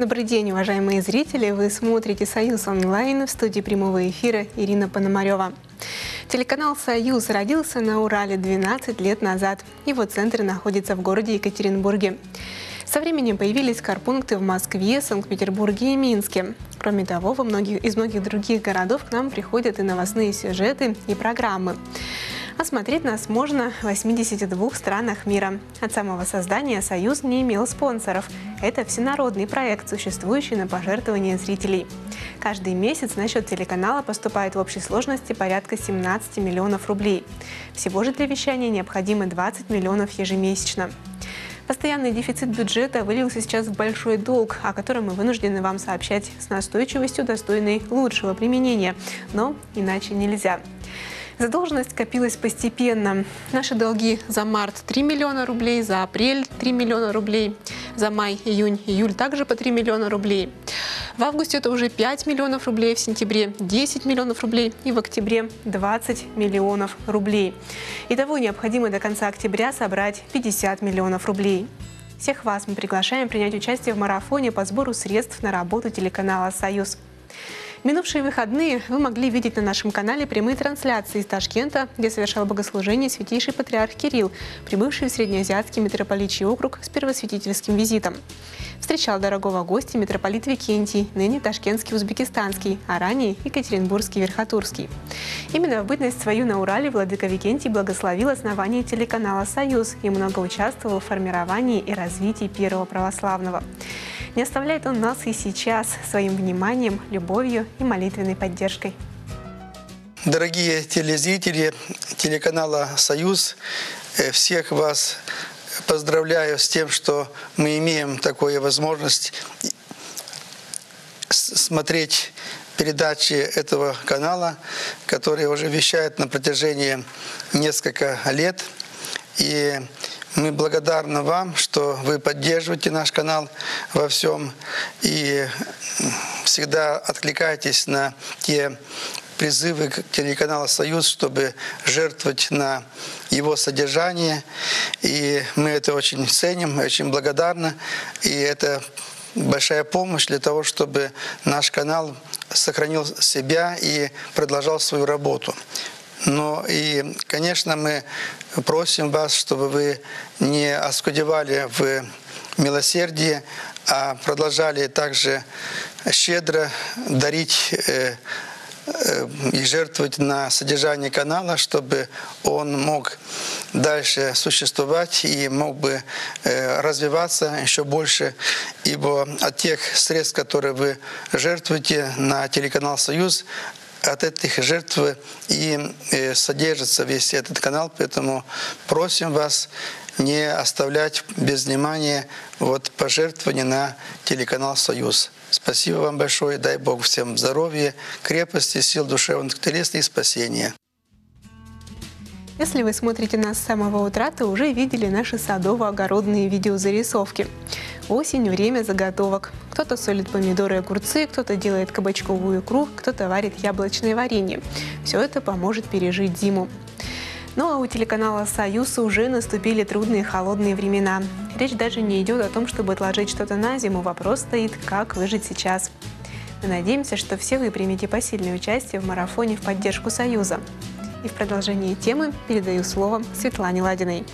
Добрый день, уважаемые зрители! Вы смотрите «Союз онлайн», в студии прямого эфира Ирина Пономарева. Телеканал «Союз» родился на Урале 12 лет назад. Его центр находится в городе Екатеринбурге. Со временем появились корпункты в Москве, Санкт-Петербурге и Минске. Кроме того, из многих других городов к нам приходят и новостные сюжеты, и программы. А смотреть нас можно в 82 странах мира. От самого создания «Союз» не имел спонсоров. Это всенародный проект, существующий на пожертвования зрителей. Каждый месяц на счет телеканала поступает в общей сложности порядка 17 миллионов рублей. Всего же для вещания необходимо 20 миллионов ежемесячно. Постоянный дефицит бюджета вылился сейчас в большой долг, о котором мы вынуждены вам сообщать с настойчивостью, достойной лучшего применения. Но иначе нельзя. Задолженность копилась постепенно. Наши долги за март 3 миллиона рублей, за апрель 3 миллиона рублей, за май, июнь, июль также по 3 миллиона рублей. В августе это уже 5 миллионов рублей, в сентябре 10 миллионов рублей и в октябре 20 миллионов рублей. Итого необходимо до конца октября собрать 50 миллионов рублей. Всех вас мы приглашаем принять участие в марафоне по сбору средств на работу телеканала «Союз». В минувшие выходные вы могли видеть на нашем канале прямые трансляции из Ташкента, где совершал богослужение святейший патриарх Кирилл, прибывший в Среднеазиатский митрополичий округ с первосвятительским визитом. Встречал дорогого гостя митрополит Викентий, ныне Ташкентский Узбекистанский, а ранее Екатеринбургский Верхотурский. Именно в бытность свою на Урале владыка Викентий благословил основание телеканала «Союз» и много участвовал в формировании и развитии Первого Православного. Не оставляет он нас и сейчас своим вниманием, любовью и молитвенной поддержкой. Дорогие телезрители телеканала «Союз», всех вас поздравляю с тем, что мы имеем такую возможность смотреть передачи этого канала, который уже вещает на протяжении нескольких лет. И мы благодарны вам, что вы поддерживаете наш канал во всем и всегда откликаетесь на те призывы телеканала «Союз», чтобы жертвовать на его содержание. И мы это очень ценим, очень благодарны. И это большая помощь для того, чтобы наш канал сохранил себя и продолжал свою работу. Но и, конечно, мы просим вас, чтобы вы не оскудевали в милосердии, а продолжали также щедро дарить и жертвовать на содержание канала, чтобы он мог дальше существовать и мог бы развиваться еще больше. Ибо от тех средств, которые вы жертвуете на телеканал «Союз», от этих жертв и содержится весь этот канал, поэтому просим вас не оставлять без внимания пожертвования на телеканал «Союз». Спасибо вам большое, дай Бог всем здоровья, крепости, сил душевных, телесных и спасения. Если вы смотрите нас с самого утра, то уже видели наши садово-огородные видеозарисовки. Осень – время заготовок. Кто-то солит помидоры и огурцы, кто-то делает кабачковую икру, кто-то варит яблочное варенье. Все это поможет пережить зиму. Ну а у телеканала «Союз» уже наступили трудные холодные времена. Речь даже не идет о том, чтобы отложить что-то на зиму. Вопрос стоит, как выжить сейчас. Мы надеемся, что все вы примете посильное участие в марафоне в поддержку «Союза». И в продолжении темы передаю слово Светлане Ладиной.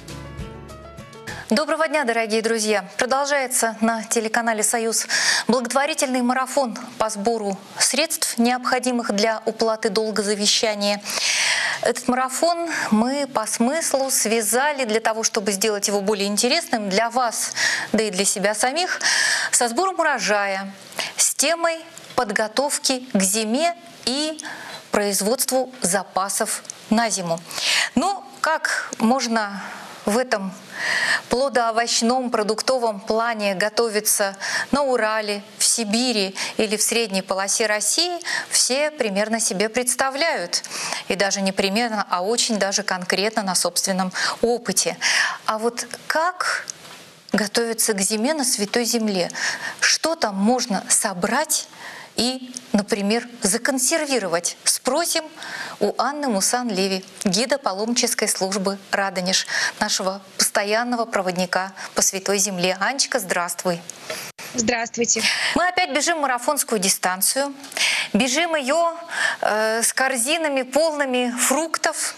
Доброго дня, дорогие друзья! Продолжается на телеканале «Союз» благотворительный марафон по сбору средств, необходимых для уплаты долга завещания. Этот марафон мы по смыслу связали для того, чтобы сделать его более интересным для вас, да и для себя самих, со сбором урожая, с темой подготовки к зиме и производству запасов на зиму. Ну, как можно в этом плодоовощном продуктовом плане готовиться на Урале, в Сибири или в средней полосе России, все примерно себе представляют. И даже не примерно, а очень даже конкретно на собственном опыте. А вот как готовиться к зиме на Святой Земле? Что там можно собрать и, например, законсервировать? Спросим у Анны Мусан-Леви, гида паломнической службы «Радонеж», нашего постоянного проводника по Святой Земле. Анечка, здравствуй! Здравствуйте. Мы опять бежим марафонскую дистанцию. Бежим ее с корзинами полными фруктов,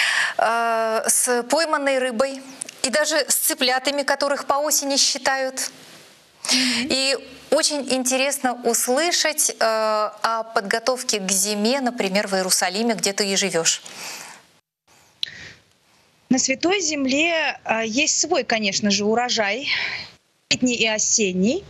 с пойманной рыбой и даже с цыплятами, которых по осени считают. И очень интересно услышать о подготовке к зиме, например, в Иерусалиме, где ты и живешь. На Святой Земле есть свой, конечно же, урожай, летний и осенний.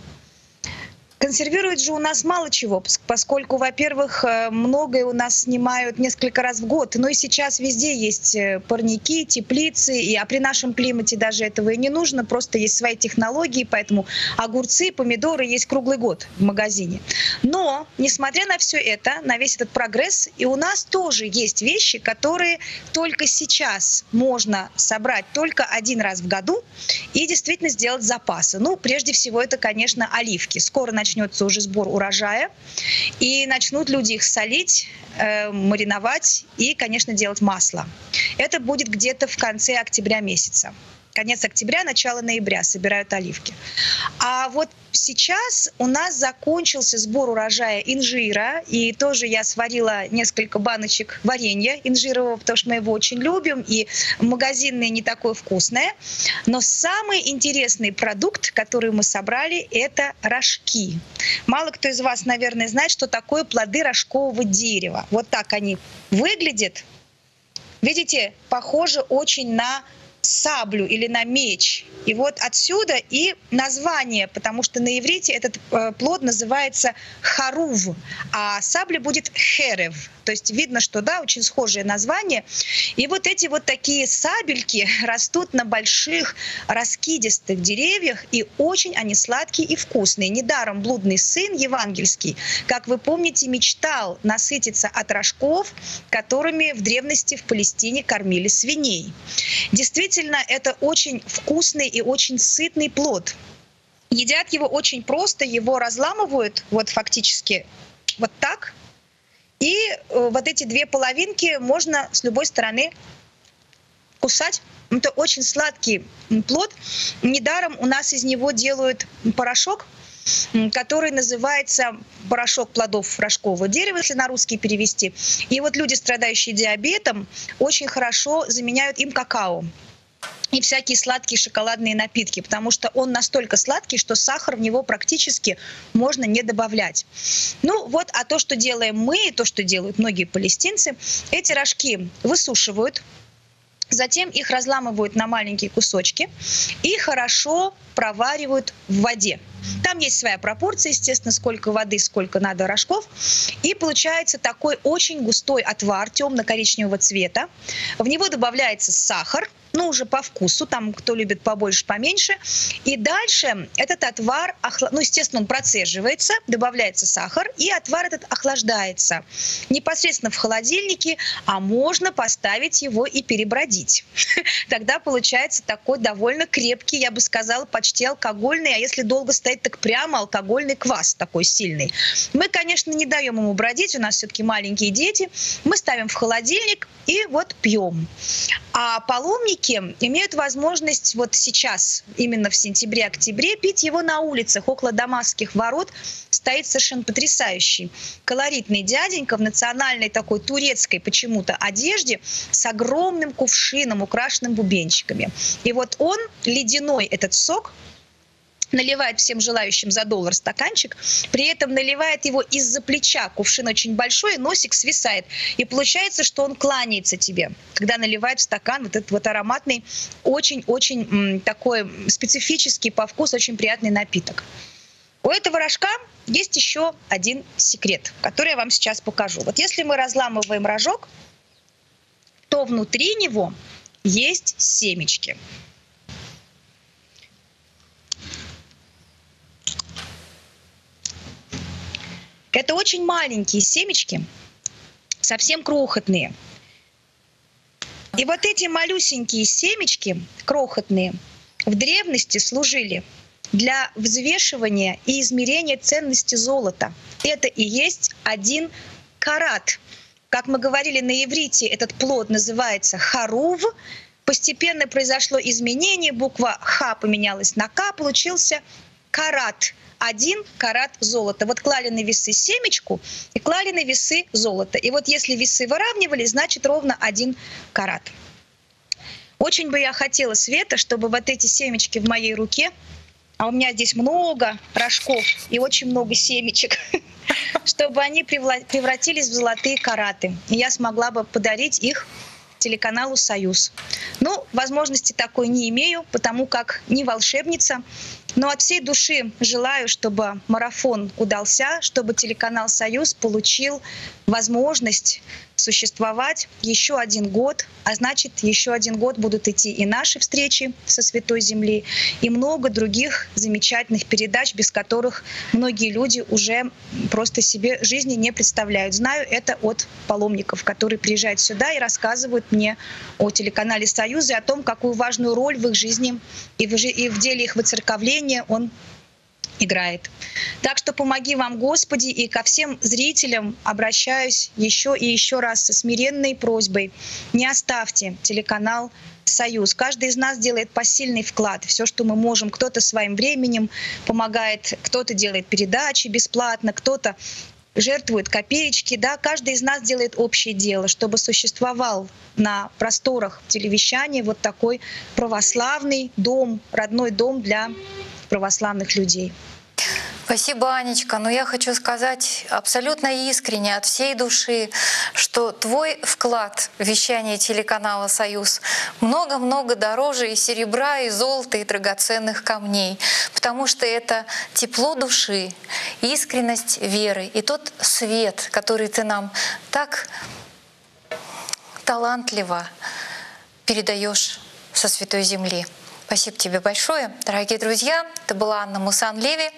Консервируют же у нас мало чего, поскольку, во-первых, многое у нас снимают несколько раз в год. Но и сейчас везде есть парники, теплицы, а при нашем климате даже этого и не нужно. Просто есть свои технологии, поэтому огурцы, помидоры есть круглый год в магазине. Но, несмотря на все это, на весь этот прогресс, и у нас тоже есть вещи, которые только сейчас можно собрать только один раз в году и действительно сделать запасы. Ну, прежде всего, это, конечно, оливки. Скоро начнется уже сбор урожая, и начнут люди их солить, мариновать и, конечно, делать масло. Это будет где-то в конце октября месяца. Конец октября, начало ноября собирают оливки. А вот сейчас у нас закончился сбор урожая инжира, и тоже я сварила несколько баночек варенья инжирового, потому что мы его очень любим, и магазинное не такое вкусное. Но самый интересный продукт, который мы собрали, это рожки. Мало кто из вас, наверное, знает, что такое плоды рожкового дерева. Вот так они выглядят. Видите, похоже очень на саблю или на меч. И вот отсюда и название, потому что на иврите этот плод называется харув, а сабля будет херев. То есть видно, что да, очень схожее название. И вот эти вот такие сабельки растут на больших раскидистых деревьях, и очень они сладкие и вкусные. Недаром блудный сын евангельский, как вы помните, мечтал насытиться от рожков, которыми в древности в Палестине кормили свиней. Действительно, это очень вкусный и очень сытный плод. Едят его очень просто, его разламывают вот фактически вот так. И вот эти две половинки можно с любой стороны кусать. Это очень сладкий плод. Недаром у нас из него делают порошок, который называется порошок плодов рожкового дерева, если на русский перевести. И вот люди, страдающие диабетом, очень хорошо заменяют им какао и всякие сладкие шоколадные напитки, потому что он настолько сладкий, что сахар в него практически можно не добавлять. Ну вот, а то, что делаем мы, и то, что делают многие палестинцы, эти рожки высушивают, затем их разламывают на маленькие кусочки и хорошо проваривают в воде. Там есть своя пропорция, естественно, сколько воды, сколько надо рожков. И получается такой очень густой отвар темно-коричневого цвета. В него добавляется сахар, ну уже по вкусу, там кто любит побольше, поменьше. И дальше этот отвар, ну естественно, он процеживается, добавляется сахар, и отвар этот охлаждается непосредственно в холодильнике, а можно поставить его и перебродить. Тогда получается такой довольно крепкий, я бы сказала, почти алкогольный, а если долго стоять, так прямо алкогольный квас такой сильный. Мы, конечно, не даем ему бродить, у нас все-таки маленькие дети. Мы ставим в холодильник и вот пьем. А паломники имеют возможность вот сейчас, именно в сентябре-октябре, пить его на улицах. Около Дамасских ворот стоит совершенно потрясающий колоритный дяденька в национальной такой турецкой почему-то одежде с огромным кувшином, украшенным бубенчиками. И вот он, ледяной этот сок, наливает всем желающим за $1 стаканчик, при этом наливает его из-за плеча. Кувшин очень большой, носик свисает. И получается, что он кланяется тебе, когда наливает в стакан вот этот вот ароматный, очень-очень такой специфический по вкусу, очень приятный напиток. У этого рожка есть еще один секрет, который я вам сейчас покажу. Вот если мы разламываем рожок, то внутри него есть семечки. Это очень маленькие семечки, совсем крохотные. И вот эти малюсенькие семечки, крохотные, в древности служили для взвешивания и измерения ценности золота. Это и есть 1 карат. Как мы говорили на иврите, этот плод называется харув. Постепенно произошло изменение, буква Х поменялась на К, получился карат. 1 карат золота. Вот клали на весы семечку и клали на весы золото. И вот если весы выравнивались, значит ровно 1 карат. Очень бы я хотела, Света, чтобы вот эти семечки в моей руке, а у меня здесь много рожков и очень много семечек, чтобы они превратились в золотые караты. И я смогла бы подарить их телеканалу «Союз». Ну, возможности такой не имею, потому как не волшебница. Но от всей души желаю, чтобы марафон удался, чтобы телеканал «Союз» получил возможность существовать еще 1 год, а значит, еще 1 год будут идти и наши встречи со Святой Земли, и много других замечательных передач, без которых многие люди уже просто себе жизни не представляют. Знаю это от паломников, которые приезжают сюда и рассказывают мне о телеканале «Союз» и о том, какую важную роль в их жизни и в деле их воцерковления он играет. Так что помоги вам, Господи, и ко всем зрителям обращаюсь еще и еще раз со смиренной просьбой: не оставьте телеканал «Союз». Каждый из нас делает посильный вклад. Все, что мы можем, кто-то своим временем помогает, кто-то делает передачи бесплатно, кто-то жертвует копеечки. Да? Каждый из нас делает общее дело, чтобы существовал на просторах телевещания вот такой православный дом, родной дом для православных людей. Спасибо, Анечка. Но я хочу сказать абсолютно искренне, от всей души, что твой вклад в вещание телеканала «Союз» много-много дороже и серебра, и золота, и драгоценных камней. Потому что это тепло души, искренность веры и тот свет, который ты нам так талантливо передаешь со Святой Земли. Спасибо тебе большое. Дорогие друзья, это была Анна Мусан-Леви.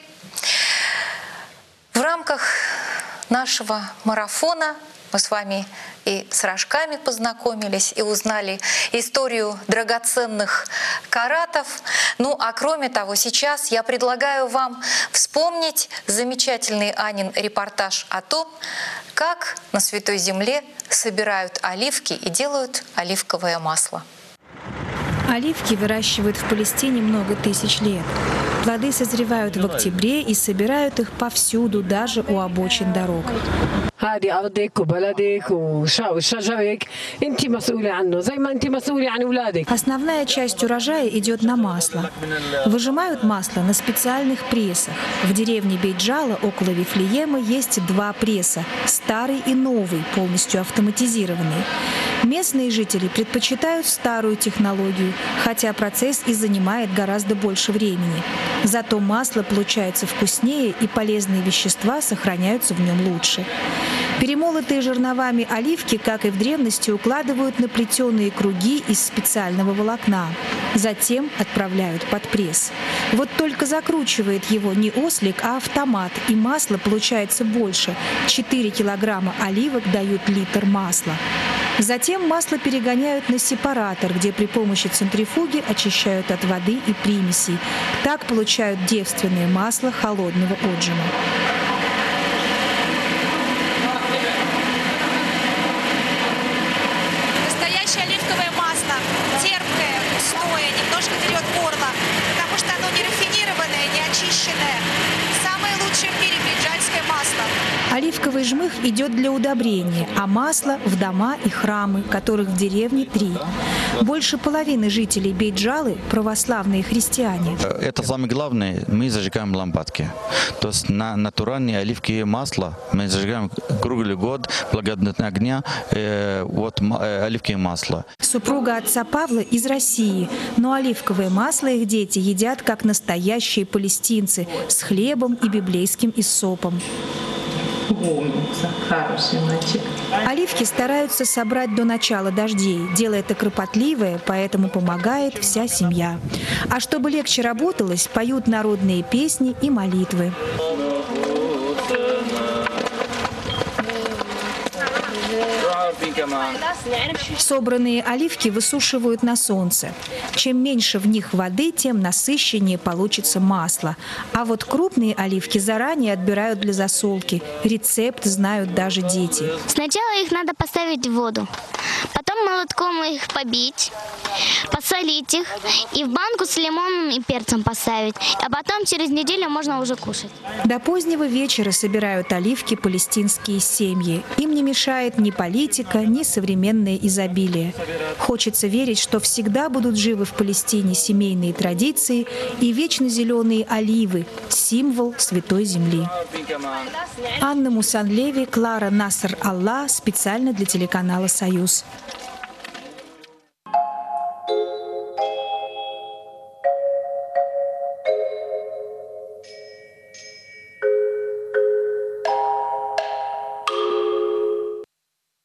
В рамках нашего марафона мы с вами и с рожками познакомились, и узнали историю драгоценных каратов. Ну а кроме того, сейчас я предлагаю вам вспомнить замечательный Анин репортаж о том, как на Святой Земле собирают оливки и делают оливковое масло. Оливки выращивают в Палестине много тысяч лет. Плоды созревают в октябре и собирают их повсюду, даже у обочин дорог. Основная часть урожая идет на масло. Выжимают масло на специальных прессах. В деревне Бейт-Джала около Вифлеема есть 2 пресса – старый и новый, полностью автоматизированный. Местные жители предпочитают старую технологию, хотя процесс и занимает гораздо больше времени. Зато масло получается вкуснее, и полезные вещества сохраняются в нем лучше. Перемолотые жерновами оливки, как и в древности, укладывают на плетеные круги из специального волокна. Затем отправляют под пресс. Вот только закручивает его не ослик, а автомат, и масла получается больше. 4 килограмма оливок дают литр масла. Затем масло перегоняют на сепаратор, где при помощи центрифуги очищают от воды и примесей. Так получают девственное масло холодного отжима. Настоящее оливковое масло, терпкое, густое, немножко дерет горло, потому что оно не рафинированное, не очищенное. Самое лучшее в мире бейт-джальское масло. Оливковый жмых идет для удобрения, а масло – в дома и храмы, которых в деревне 3. Больше половины жителей Бейт-Джалы – православные христиане. Это самое главное, мы зажигаем лампадки. То есть на натуральные оливковое масло мы зажигаем круглый год, благодаря огня, оливковое масло. Супруга отца Павла из России, но оливковое масло их дети едят как настоящие палестинцы с хлебом и библейским иссопом. Оливки стараются собрать до начала дождей. Дело это кропотливое, поэтому помогает вся семья. А чтобы легче работалось, поют народные песни и молитвы. Собранные оливки высушивают на солнце. Чем меньше в них воды, тем насыщеннее получится масло. А вот крупные оливки заранее отбирают для засолки. Рецепт знают даже дети. Сначала их надо поставить в воду. Потом потом молотком их побить, посолить их и в банку с лимоном и перцем поставить. А потом через неделю можно уже кушать. До позднего вечера собирают оливки палестинские семьи. Им не мешает ни политика, ни современное изобилие. Хочется верить, что всегда будут живы в Палестине семейные традиции и вечно зеленые оливы – символ Святой Земли. Анна Мусанлеви, Клара Наср-Алла, специально для телеканала «Союз».